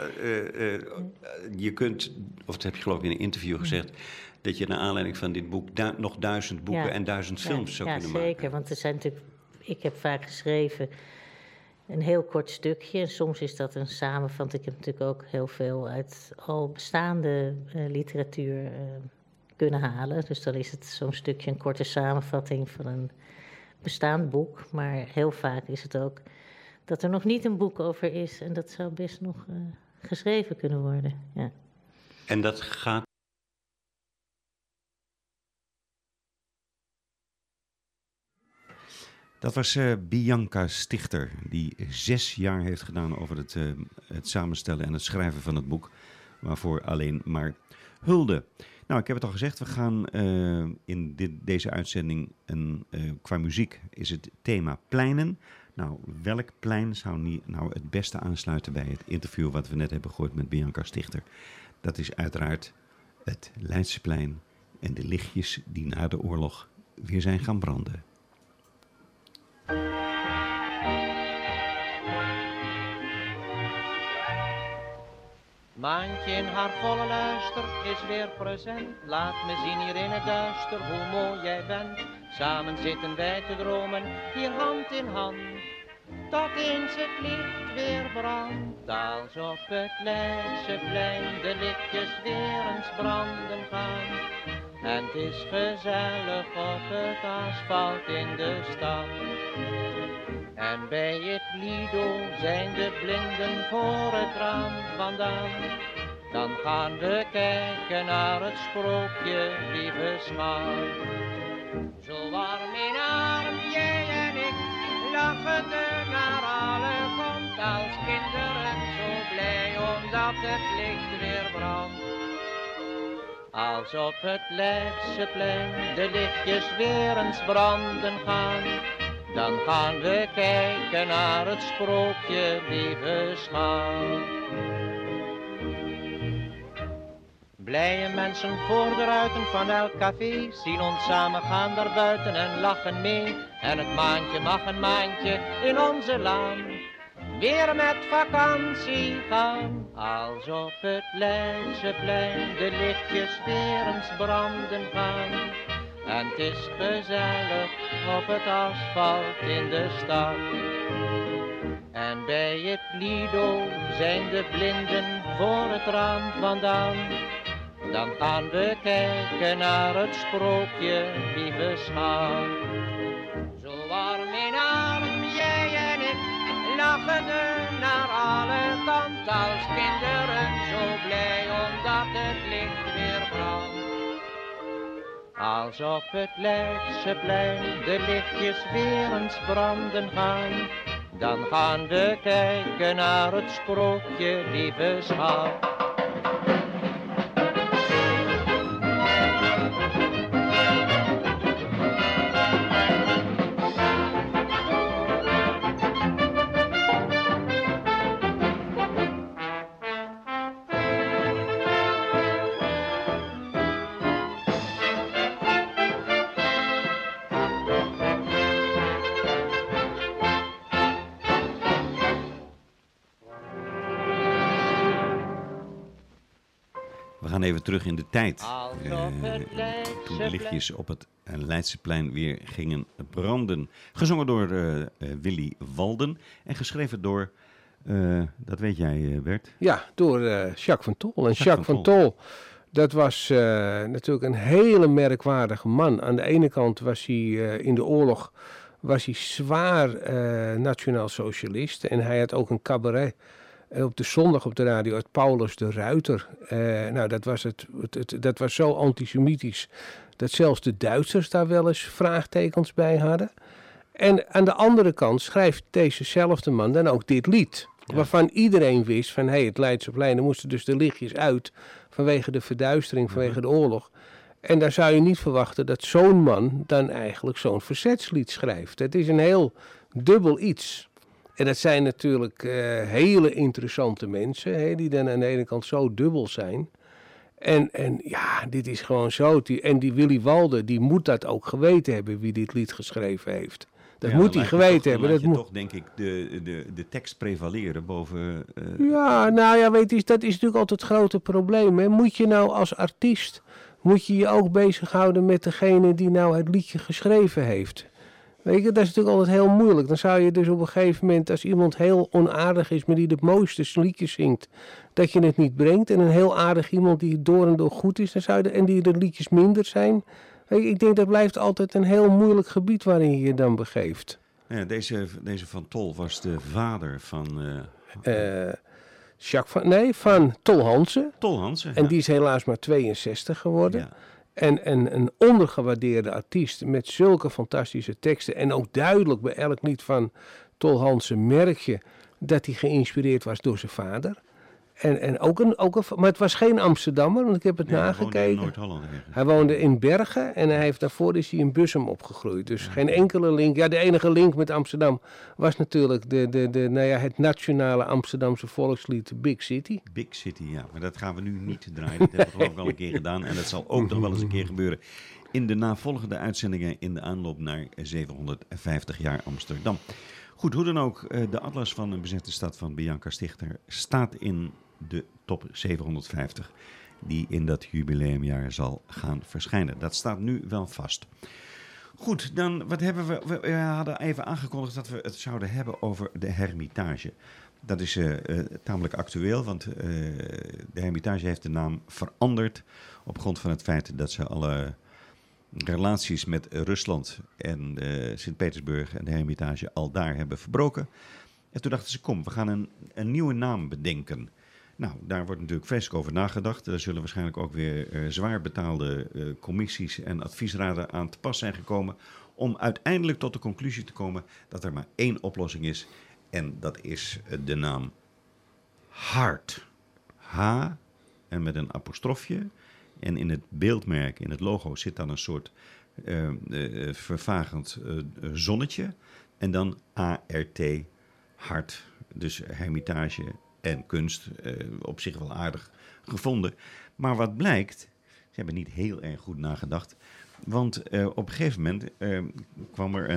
je kunt, of dat heb je geloof ik in een interview gezegd, dat je naar aanleiding van dit boek nog 1000 boeken en 1000 films zou kunnen maken. Ja, zeker, want er zijn natuurlijk, ik heb vaak geschreven een heel kort stukje. En soms is dat een samenvatting. Ik heb natuurlijk ook heel veel uit al bestaande literatuur kunnen halen. Dus dan is het zo'n stukje een korte samenvatting van een bestaand boek. Maar heel vaak is het ook dat er nog niet een boek over is. En dat zou best nog geschreven kunnen worden. Ja. En dat gaat... Dat was Bianca Stichter, die 6 jaar heeft gedaan over het samenstellen en het schrijven van het boek. Waarvoor alleen maar hulde. Nou, ik heb het al gezegd, we gaan in deze uitzending, qua muziek, is het thema pleinen. Nou, welk plein zou nou het beste aansluiten bij het interview wat we net hebben gehoord met Bianca Stichter? Dat is uiteraard het Leidseplein en de lichtjes die na de oorlog weer zijn gaan branden. Maantje in haar volle luister is weer present. Laat me zien hier in het duister hoe mooi jij bent. Samen zitten wij te dromen, hier hand in hand. Tot eens het licht weer brandt. Als op het Leidseplein de lichtjes weer eens branden gaan. En het is gezellig op het asfalt in de stad. En bij het Lido zijn de blinden voor het raam vandaan. Dan gaan we kijken naar het sprookje, lieve schat. Zo warm in arm, jij en ik, lachende naar alle komt als kinderen. Zo blij omdat het licht weer brandt. Als op het Leidseplein de lichtjes weer eens branden gaan. Dan gaan we kijken naar het sprookje, lieve schat. Blije mensen voor de ruiten van elk café zien ons samen gaan daar buiten en lachen mee. En het maandje mag een maandje in onze laan weer met vakantie gaan. Als op het Leidseplein de lichtjes weer eens branden gaan. En het is gezellig op het asfalt in de stad. En bij het Lido zijn de blinden voor het raam vandaan. Dan gaan we kijken naar het sprookje, lieve schat. Zo warm in arm, jij en ik, lachende naar alle kanten als kinderen. Zo blij omdat het licht weer brandt. Als op het Leidseplein de lichtjes weer eens branden gaan. Dan gaan we kijken naar het sprookje, lieve schat. We gaan even terug in de tijd. Toen de lichtjes op het Leidseplein weer gingen branden. Gezongen door Willy Walden en geschreven door, dat weet jij Bert? Ja, door Jacques van Tol. En Jacques van Tol, dat was natuurlijk een hele merkwaardige man. Aan de ene kant was hij in de oorlog zwaar nationaal socialist. En hij had ook een cabaret En op de zondag op de radio uit Paulus de Ruiter. Nou, dat was zo antisemitisch dat zelfs de Duitsers daar wel eens vraagtekens bij hadden. En aan de andere kant schrijft dezezelfde man dan ook dit lied. Ja. Waarvan iedereen wist van, het Leidseplein, er moesten dus de lichtjes uit vanwege de verduistering, vanwege de oorlog. En daar zou je niet verwachten dat zo'n man dan eigenlijk zo'n verzetslied schrijft. Het is een heel dubbel iets. En dat zijn natuurlijk hele interessante mensen, die dan aan de ene kant zo dubbel zijn. En ja, dit is gewoon zo. En die Willy Walde, die moet dat ook geweten hebben, wie dit lied geschreven heeft. Dat moet hij geweten hebben. Dat moet toch, denk ik, de tekst prevaleren boven... Ja, nou ja, weet je, dat is natuurlijk altijd het grote probleem. Hè. Moet je nou als artiest, moet je je ook bezighouden met degene die nou het liedje geschreven heeft? Weet je, dat is natuurlijk altijd heel moeilijk. Dan zou je dus op een gegeven moment, als iemand heel onaardig is, maar die de mooiste liedjes zingt, dat je het niet brengt. En een heel aardig iemand die door en door goed is, en die de liedjes minder zijn. Weet je, ik denk dat blijft altijd een heel moeilijk gebied waarin je je dan begeeft. Ja, deze Van Tol was de vader van... van Tol Hansen. Tol Hansen, En die is helaas maar 62 geworden. Ja. En een ondergewaardeerde artiest met zulke fantastische teksten. En ook duidelijk bij elk lied van Tol Hansen merk je dat hij geïnspireerd was door zijn vader. Maar het was geen Amsterdammer, want ik heb het nagekeken. Hij woonde in Noord-Holland. Hij woonde in Bergen en daarvoor is hij in Bussum opgegroeid. Dus geen enkele link. Ja, de enige link met Amsterdam was natuurlijk het nationale Amsterdamse volkslied Big City. Big City, ja. Maar dat gaan we nu niet draaien. Dat hebben we geloof ik al een keer gedaan. En dat zal ook nog wel eens een keer gebeuren in de navolgende uitzendingen in de aanloop naar 750 jaar Amsterdam. Goed, hoe dan ook, de atlas van een bezette stad van Bianca Stichter staat in de top 750 die in dat jubileumjaar zal gaan verschijnen. Dat staat nu wel vast. Goed, dan wat hebben we? We hadden even aangekondigd dat we het zouden hebben over de Hermitage. Dat is tamelijk actueel, want de Hermitage heeft de naam veranderd op grond van het feit dat ze alle relaties met Rusland en Sint-Petersburg en de Hermitage al daar hebben verbroken. En toen dachten ze, kom, we gaan een nieuwe naam bedenken. Nou, daar wordt natuurlijk vreselijk over nagedacht. Er zullen waarschijnlijk ook weer zwaar betaalde commissies en adviesraden aan te pas zijn gekomen om uiteindelijk tot de conclusie te komen dat er maar één oplossing is. En dat is de naam Hart. H en met een apostrofje. En in het beeldmerk, in het logo, zit dan een soort vervagend zonnetje. En dan ART, hart. Dus Hermitage en kunst, op zich wel aardig gevonden. Maar wat blijkt, ze hebben niet heel erg goed nagedacht. Want op een gegeven moment kwam er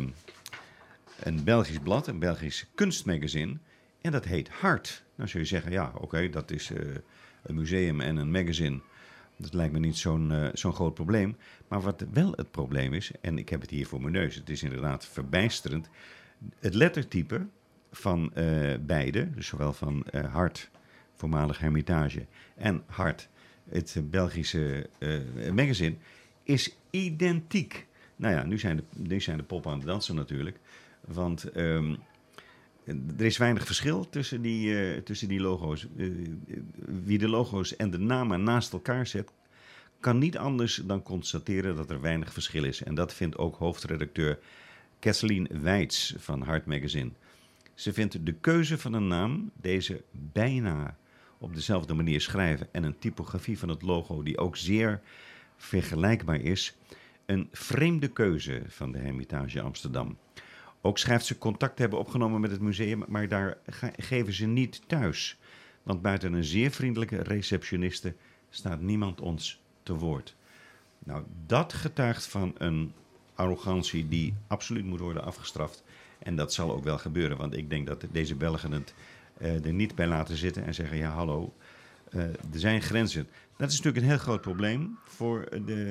een Belgisch blad, een Belgisch kunstmagazine. En dat heet Hart. Nou zul je zeggen, ja oké, dat is een museum en een magazine. Dat lijkt me niet zo'n groot probleem. Maar wat wel het probleem is, en ik heb het hier voor mijn neus, het is inderdaad verbijsterend. Het lettertype van beide, dus zowel van Hart, voormalig Hermitage, en Hart, het Belgische magazine, is identiek. Nou ja, nu zijn de poppen aan het dansen natuurlijk. Want er is weinig verschil tussen die logo's. Wie de logo's en de namen naast elkaar zet, kan niet anders dan constateren dat er weinig verschil is. En dat vindt ook hoofdredacteur Kathleen Weitz van Hart Magazine. Ze vindt de keuze van een naam, deze bijna op dezelfde manier schrijven en een typografie van het logo die ook zeer vergelijkbaar is, een vreemde keuze van de Hermitage Amsterdam. Ook schrijft ze contact hebben opgenomen met het museum, maar daar geven ze niet thuis. Want buiten een zeer vriendelijke receptioniste staat niemand ons te woord. Nou, dat getuigt van een arrogantie die absoluut moet worden afgestraft. En dat zal ook wel gebeuren, want ik denk dat deze Belgen het er niet bij laten zitten en zeggen, ja hallo, er zijn grenzen. Dat is natuurlijk een heel groot probleem voor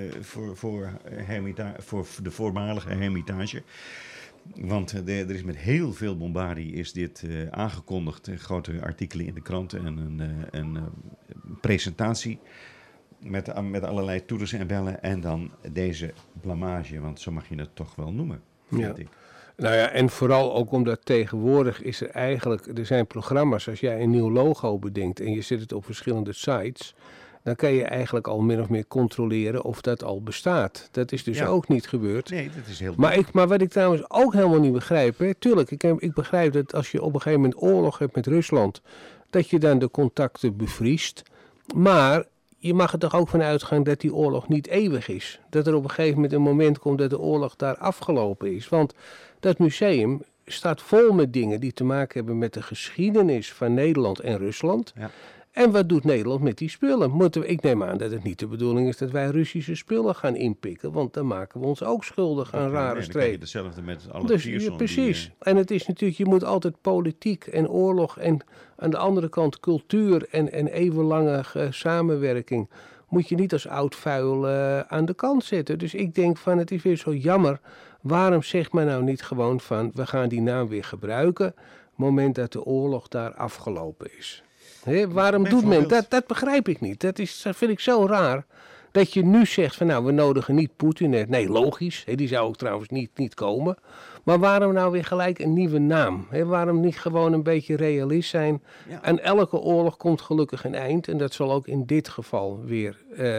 de voormalige Hermitage. Want er is met heel veel bombardie is dit aangekondigd. Grote artikelen in de kranten en een presentatie met allerlei toeters en bellen. En dan deze blamage, want zo mag je het toch wel noemen, vind ik. Nou ja, en vooral ook omdat tegenwoordig is er zijn programma's, als jij een nieuw logo bedenkt en je zet het op verschillende sites, dan kan je eigenlijk al min of meer controleren of dat al bestaat. Dat is dus ook niet gebeurd. Nee, dat is heel Maar wat ik trouwens ook helemaal niet begrijp, hè, tuurlijk, ik begrijp dat als je op een gegeven moment oorlog hebt met Rusland, dat je dan de contacten bevriest. Maar je mag er toch ook van uitgaan dat die oorlog niet eeuwig is. Dat er op een gegeven moment een moment komt dat de oorlog daar afgelopen is. Want dat museum staat vol met dingen die te maken hebben met de geschiedenis van Nederland en Rusland. Ja. En wat doet Nederland met die spullen? Ik neem aan dat het niet de bedoeling is dat wij Russische spullen gaan inpikken. Want dan maken we ons ook schuldig aan rare Dan krijg streken. je hetzelfde met alle Dus, Pierson precies. En het is natuurlijk, je moet altijd politiek en oorlog en aan de andere kant cultuur en eeuwenlange samenwerking moet je niet als oud vuil aan de kant zetten. Dus ik denk van, het is weer zo jammer. Waarom zegt men nou niet gewoon van, we gaan die naam weer gebruiken, op het moment dat de oorlog daar afgelopen is? Waarom doet men dat? Dat begrijp ik niet. Dat vind ik zo raar. Dat je nu zegt van nou, we nodigen niet Poetin. Nee, logisch. Die zou ook trouwens niet komen. Maar waarom nou weer gelijk een nieuwe naam? Waarom niet gewoon een beetje realist zijn? Ja. Aan elke oorlog komt gelukkig een eind. En dat zal ook in dit geval weer...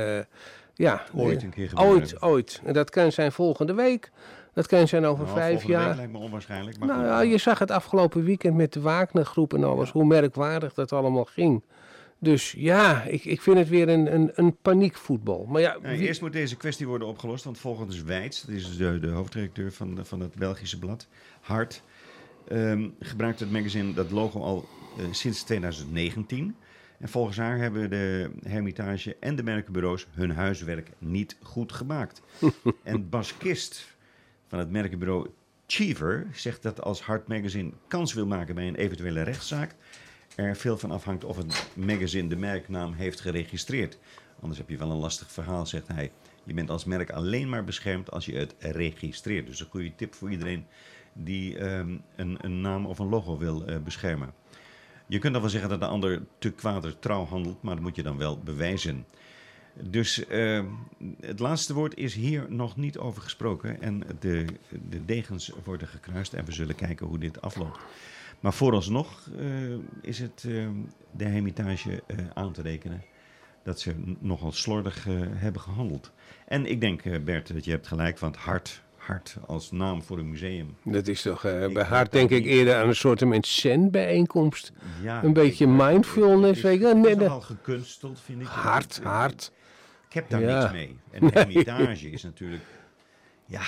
Ooit een keer gebeuren. Ooit. En dat kan zijn volgende week. Dat kan zijn over 5 volgende jaar. week lijkt me onwaarschijnlijk. Maar Nou goed. ja, je zag het afgelopen weekend met de Wagner-groep en alles. Hoe merkwaardig dat allemaal ging. Dus ja, ik vind het weer een paniekvoetbal. Maar ja, Eerst moet deze kwestie worden opgelost, want volgens Weitz, dat is de hoofdredacteur van het Belgische blad, Hart, gebruikt het magazine dat logo al sinds 2019. En volgens haar hebben de Hermitage en de merkenbureaus hun huiswerk niet goed gemaakt. En Bas Kist van het merkenbureau Cheever zegt dat als Hart Magazine kans wil maken bij een eventuele rechtszaak, er veel van afhangt of het magazine de merknaam heeft geregistreerd. Anders heb je wel een lastig verhaal, zegt hij. Je bent als merk alleen maar beschermd als je het registreert. Dus een goede tip voor iedereen die een naam of een logo wil beschermen. Je kunt dan wel zeggen dat de ander te kwader trouw handelt, maar dat moet je dan wel bewijzen. Dus het laatste woord is hier nog niet over gesproken. En de degens worden gekruist en we zullen kijken hoe dit afloopt. Maar vooralsnog is het de Hermitage aan te rekenen dat ze nogal slordig hebben gehandeld. En ik denk, Bert, dat je hebt gelijk, want Hart als naam voor een museum. dat is toch bij Hart denk ik eerder aan een soort zen-bijeenkomst. Ja, Een beetje mindfulness, weet je. Het is nogal gekunsteld, vind ik. Hart. Ik heb daar Ja. niks mee. En de Hermitage is natuurlijk... Ja,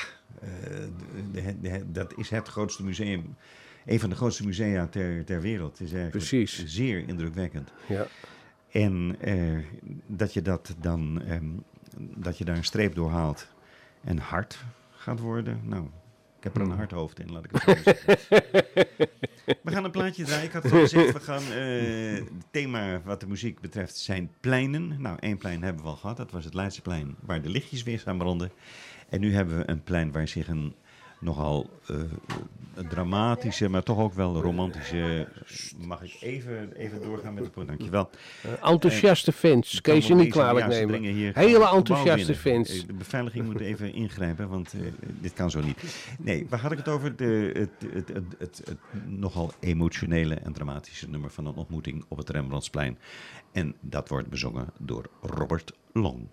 dat is het grootste museum. Een van de grootste musea ter wereld. Het is eigenlijk Precies. zeer indrukwekkend. Ja. En dat je dat je daar een streep door haalt en hard gaat worden. Nou, ik heb er een hard hoofd in, laat ik het zo zeggen. We gaan een plaatje draaien. Ik had al gezegd, we gaan het thema wat de muziek betreft zijn pleinen. Nou, 1 plein hebben we al gehad. Dat was het Leidseplein, waar de lichtjes weer gaan branden. En nu hebben we een plein waar zich een nogal dramatische, maar toch ook wel romantische... Mag ik even doorgaan met de punt? Dankjewel. Enthousiaste fans, kun je ze niet kwalijk ze nemen. dringen hier Hele gebouw enthousiaste binnen. fans. De beveiliging moet even ingrijpen, want dit kan zo niet. Nee, waar had ik het over? Het nogal emotionele en dramatische nummer van een ontmoeting op het Rembrandtsplein. En dat wordt bezongen door Robert Long.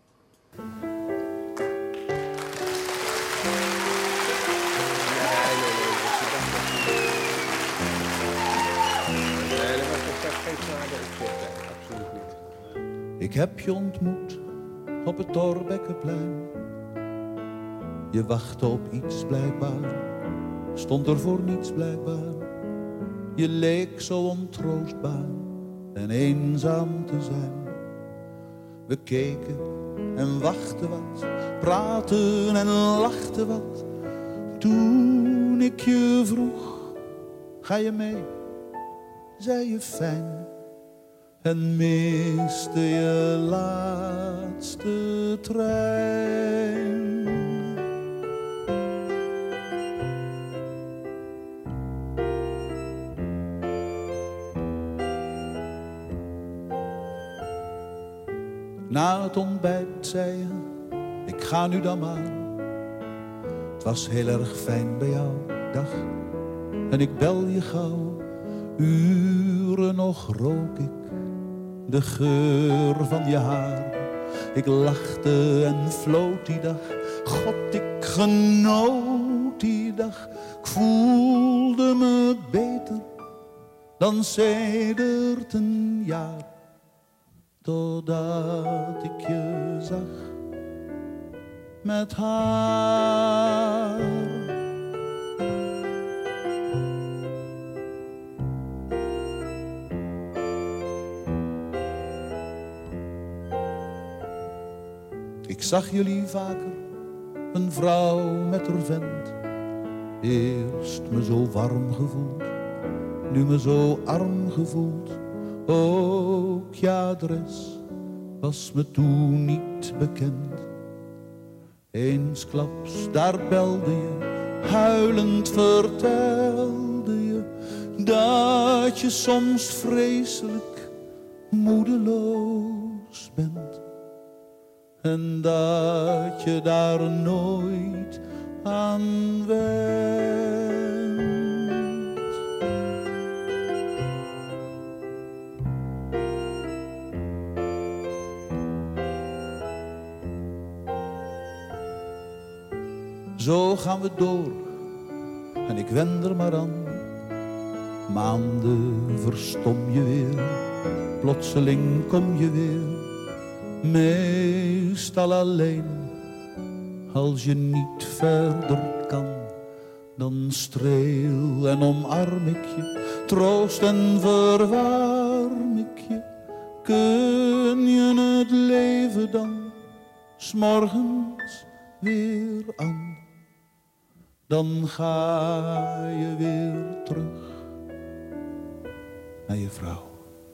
Absoluut niet. Ik heb je ontmoet op het Thorbeckenplein. Je wachtte op iets blijkbaar, stond er voor niets blijkbaar. Je leek zo ontroostbaar en eenzaam te zijn. We keken en wachten wat, praten en lachten wat. Toen ik je vroeg, ga je mee? Zei je fijn en miste je laatste trein. Na het ontbijt zei je, ik ga nu dan maar. Het was heel erg fijn bij jou, dag. En ik bel je gauw, uren nog rook ik de geur van je haar. Ik lachte en floot die dag, God, ik genoot die dag. Ik voelde me beter dan sedert een jaar, totdat ik je zag met haar. Ik zag jullie vaker, een vrouw met haar vent. Eerst me zo warm gevoeld, nu me zo arm gevoeld. Ook je adres was me toen niet bekend. Eensklaps, daar belde je, huilend vertelde je dat je soms vreselijk moedeloos bent. En dat je daar nooit aan went. Zo gaan we door en ik wen er maar aan. Maanden verstom je weer, plotseling kom je weer. Meestal alleen, als je niet verder kan. Dan streel en omarm ik je, troost en verwarm ik je. Kun je het leven dan 's morgens weer aan? Dan ga je weer terug naar je vrouw.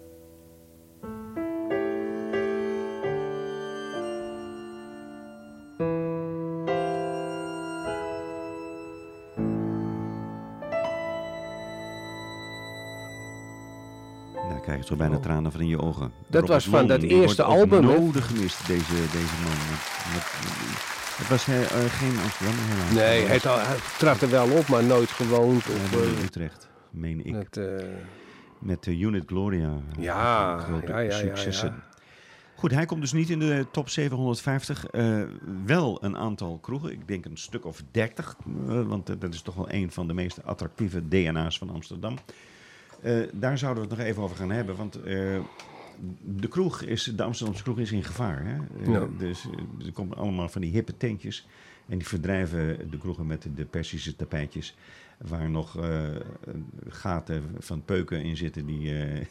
Daar krijg je toch bijna tranen van in je ogen. Dat was van Long, dat die eerste wordt ook album, hè? nodig gemist, deze man. Het was geen Amsterdam helaas. Nee, hij trad er wel op, maar nooit gewoond. In Utrecht, meen ik. Met de Unit Gloria. Ja, grote successen. ja. Goed, hij komt dus niet in de top 750. Wel een aantal kroegen. Ik denk een stuk of 30. Want dat is toch wel een van de meest attractieve DNA's van Amsterdam. Daar zouden we het nog even over gaan hebben. Want de Amsterdamse kroeg is in gevaar. Hè? Ja. Dus er komen allemaal van die hippe tentjes. En die verdrijven de kroegen met de Persische tapijtjes. Waar nog gaten van peuken in zitten die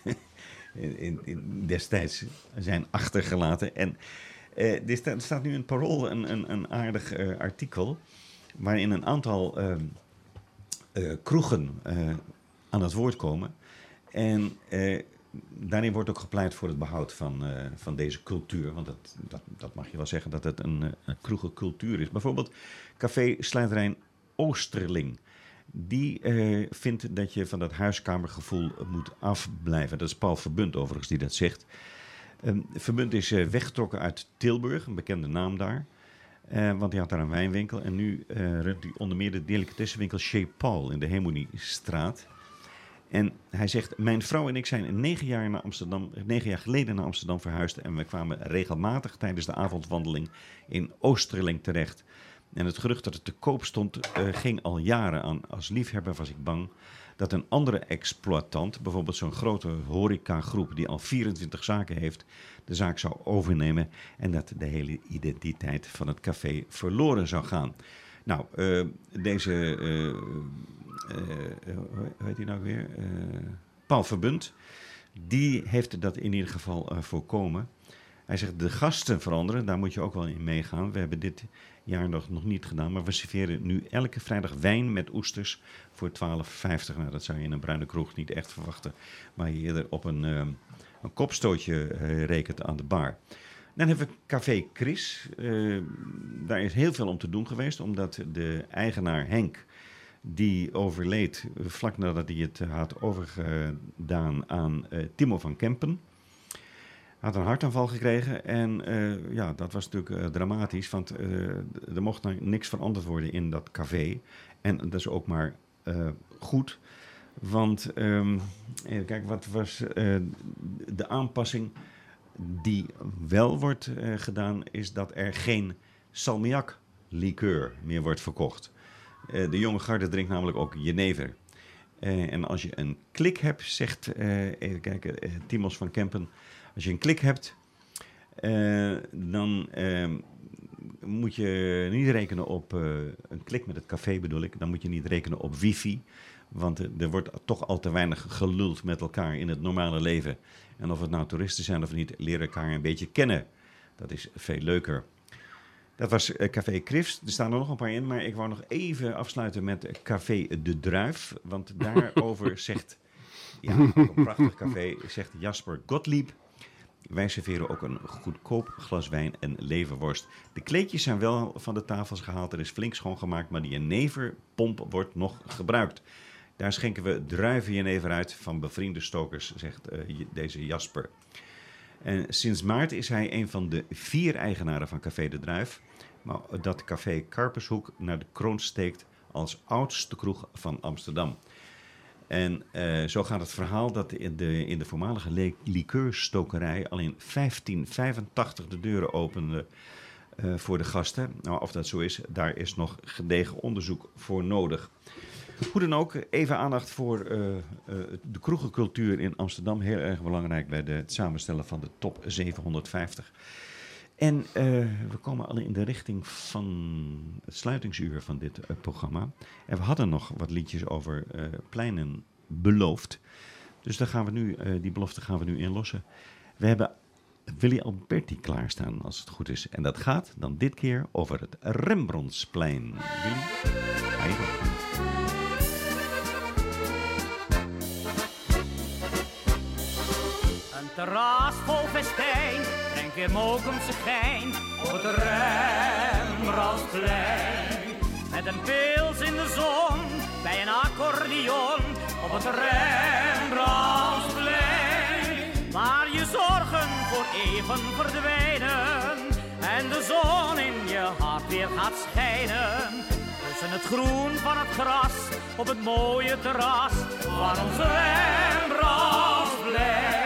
destijds zijn achtergelaten. En er staat nu in het Parool een aardig artikel. Waarin een aantal kroegen aan het woord komen. En daarin wordt ook gepleit voor het behoud van deze cultuur. Want dat mag je wel zeggen dat het een kroegencultuur is. Bijvoorbeeld Café Slijterijn Oosterling. Die vindt dat je van dat huiskamergevoel moet afblijven. Dat is Paul Verbund overigens die dat zegt. Verbund is weggetrokken uit Tilburg, een bekende naam daar. Want hij had daar een wijnwinkel. En nu runt hij onder meer de delicatessenwinkel Chez Paul in de Hemoniestraat. En hij zegt, mijn vrouw en ik zijn 9 jaar geleden naar Amsterdam verhuisd. En we kwamen regelmatig tijdens de avondwandeling in Oosterling terecht. En het gerucht dat het te koop stond, ging al jaren aan. Als liefhebber was ik bang dat een andere exploitant, bijvoorbeeld zo'n grote horecagroep die al 24 zaken heeft, de zaak zou overnemen en dat de hele identiteit van het café verloren zou gaan. Nou, deze, hoe heet hij nou weer? Paul Verbund, die heeft dat in ieder geval voorkomen. Hij zegt, de gasten veranderen, daar moet je ook wel in meegaan. We hebben dit jaar nog niet gedaan, maar we serveren nu elke vrijdag wijn met oesters voor $12,50. Nou, dat zou je in een bruine kroeg niet echt verwachten, maar je eerder op een kopstootje rekent aan de bar. Dan hebben we Café Chris. Daar is heel veel om te doen geweest, omdat de eigenaar Henk, die overleed vlak nadat hij het had overgedaan aan Timo van Kempen. Had een hartaanval gekregen en dat was natuurlijk dramatisch, want er mocht niks veranderd worden in dat café. En dat is ook maar goed. Want, even kijken, wat was de aanpassing die wel wordt gedaan, is dat er geen salmiak-likeur meer wordt verkocht. De jonge garde drinkt namelijk ook jenever. En als je een klik hebt, zegt, even kijken, Timos van Kempen, als je een klik hebt, dan moet je niet rekenen op een klik met het café bedoel ik, dan moet je niet rekenen op wifi. Want er wordt toch al te weinig geluld met elkaar in het normale leven. En of het nou toeristen zijn of niet, leren elkaar een beetje kennen. Dat is veel leuker. Dat was Café Crifs. Er staan er nog een paar in, maar ik wou nog even afsluiten met Café De Druif. Want daarover zegt, ja, een prachtig café, zegt Jasper Gottlieb. Wij serveren ook een goedkoop glas wijn en leverworst. De kleedjes zijn wel van de tafels gehaald. Er is flink schoongemaakt, maar die jeneverpomp wordt nog gebruikt. Daar schenken we druivenjenever uit van bevriende stokers, zegt deze Jasper. En sinds maart is hij een van de 4 eigenaren van Café De Druif. Maar dat café Karpershoek naar de kroon steekt als oudste kroeg van Amsterdam. En zo gaat het verhaal dat in de voormalige likeurstokerij al in 1585 de deuren opende voor de gasten. Nou, of dat zo is, daar is nog gedegen onderzoek voor nodig. Hoe dan ook, even aandacht voor de kroegencultuur in Amsterdam. Heel erg belangrijk bij het samenstellen van de top 750. En we komen al in de richting van het sluitingsuur van dit programma. En we hadden nog wat liedjes over pleinen beloofd. Dus daar gaan we nu, die belofte gaan we nu inlossen. We hebben Willy Alberti klaarstaan, als het goed is. En dat gaat dan dit keer over het Rembrandtsplein. Willy, ga je gang. Terras vol festijn, brengt weer Mokumse gein op het Rembrandtsplein. Met een pils in de zon, bij een accordeon op het Rembrandtsplein. Waar je zorgen voor even verdwijnen en de zon in je hart weer gaat schijnen. Tussen het groen van het gras, op het mooie terras van ons Rembrandtsplein.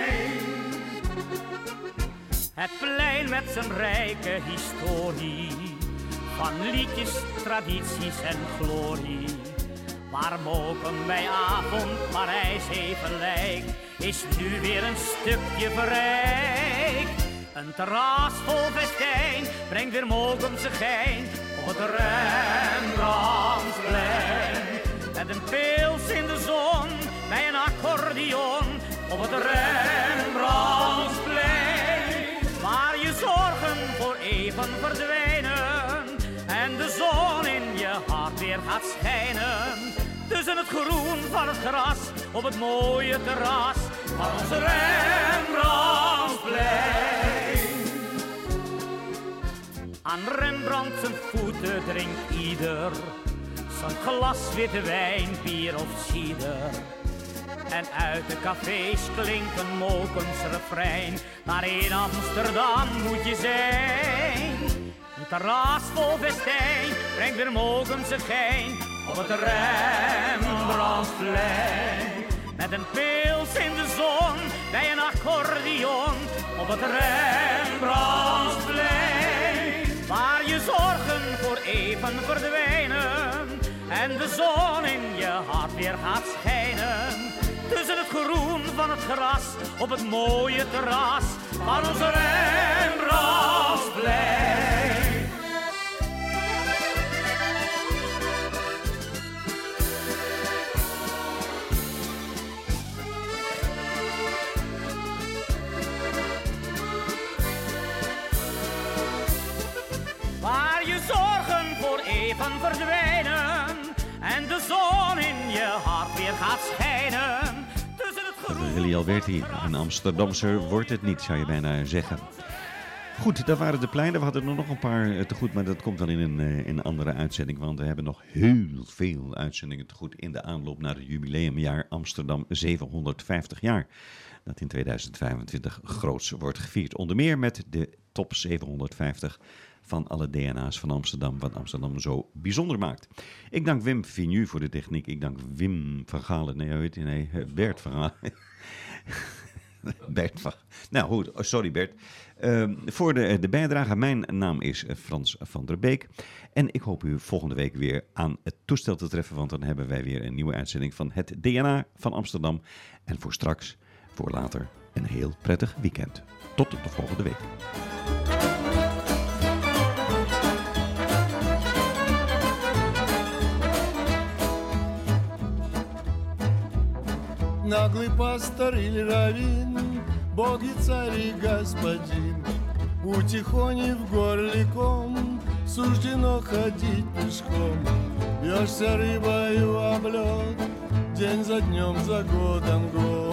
Het plein met zijn rijke historie, van liedjes, tradities en glorie. Waar Mokum bij avond Parijs even lijkt, is nu weer een stukje verrijkt. Een terras vol festijn, brengt weer Mokumse gein op het Rembrandtsplein. Met een pils in de zon, bij een accordeon op het Rembrandtsplein. Waar je zorgen voor even verdwijnen en de zon in je hart weer gaat schijnen. Tussen het groen van het gras op het mooie terras van ons Rembrandtsplein. Aan Rembrandt zijn voeten drinkt ieder zijn glas witte wijn, bier of cider. En uit de cafés klinkt een Mokums refrein. Maar in Amsterdam moet je zijn. Een terras vol festijn brengt weer Mokumse gein op het Rembrandtsplein. Met een pils in de zon, bij een accordeon op het Rembrandtsplein. Waar je zorgen voor even verdwijnen en de zon in je hart weer gaat schijnen. Tussen het groen van het gras, op het mooie terras van ons Rembrandtsplein. Waar je zorgen voor even verdwijnen en de zon in je hart weer gaat schijnen. Willy Alberti, een Amsterdamser wordt het niet, zou je bijna zeggen. Goed, dat waren de pleinen. We hadden er nog een paar te goed, maar dat komt wel in een andere uitzending. Want we hebben nog heel veel uitzendingen te goed in de aanloop naar het jubileumjaar Amsterdam 750 jaar. Dat in 2025 groots wordt gevierd. Onder meer met de top 750 van alle DNA's van Amsterdam, wat Amsterdam zo bijzonder maakt. Ik dank Wim Vignu voor de techniek. Ik dank Wim van Galen. Bert van Galen. Bert van... Nou goed, sorry Bert. Voor de bijdrage. Mijn naam is Frans van der Beek. En ik hoop u volgende week weer aan het toestel te treffen, want dan hebben wij weer een nieuwe uitzending van het DNA van Amsterdam. En voor straks, voor later, een heel prettig weekend. Tot de volgende week. Наглый пастор или раввин, Бог и царь и господин, у Тихони в горле ком, суждено ходить пешком. Бьешься рыбою об лед, день за днем, за годом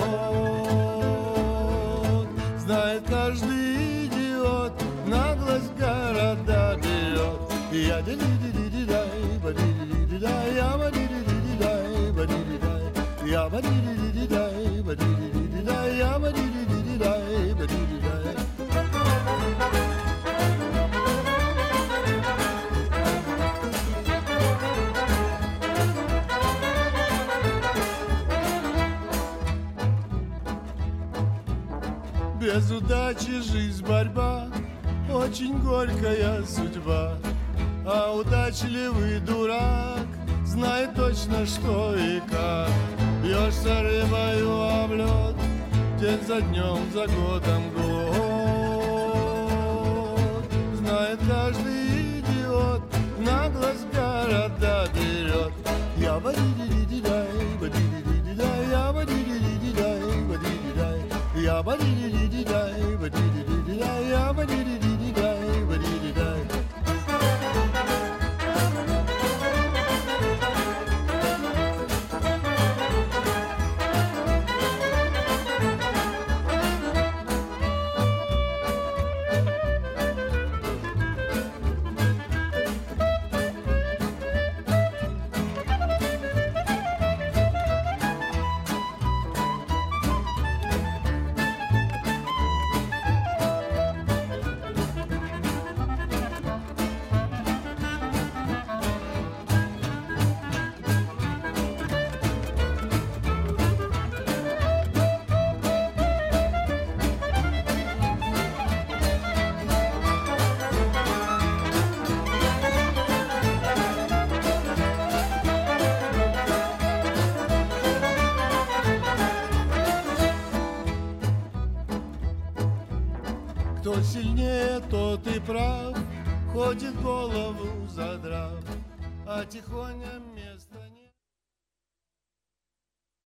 год. Знает каждый идиот, наглость города берет. Я ди-ди-ди-ди-дай, ба-ди-ди-ди-дай, я ба-ди-ди-ди-дай, ба-ди-ди-дай. Я ба-ди-ди-ди-дай, ба-ди-ди-ди-дай, я ба-ди-ди-ди-дай, ба-ди-ди-дай. Без удачи жизнь борьба, очень горькая судьба. А удачливый дурак знает точно что и как. Бьешься рыбою об лед, день за днем, за годом год. Знает каждый идиот, наглость города берет. Я ба-ди-ди-ди-ди-дай, ба-ди-ди-ди-ди-дай, я ба-ди-ди-ди-ди-дай, ба-ди-ди-дай. Я ба-ди-ди-ди-ди-дай, ба-ди-ди-ди-ди-дай, я ба-ди-ди-ди-ди-дай, ба-ди-ди-дай. Кто сильнее, тот и прав, ходит голову задрав, а Тихоня место...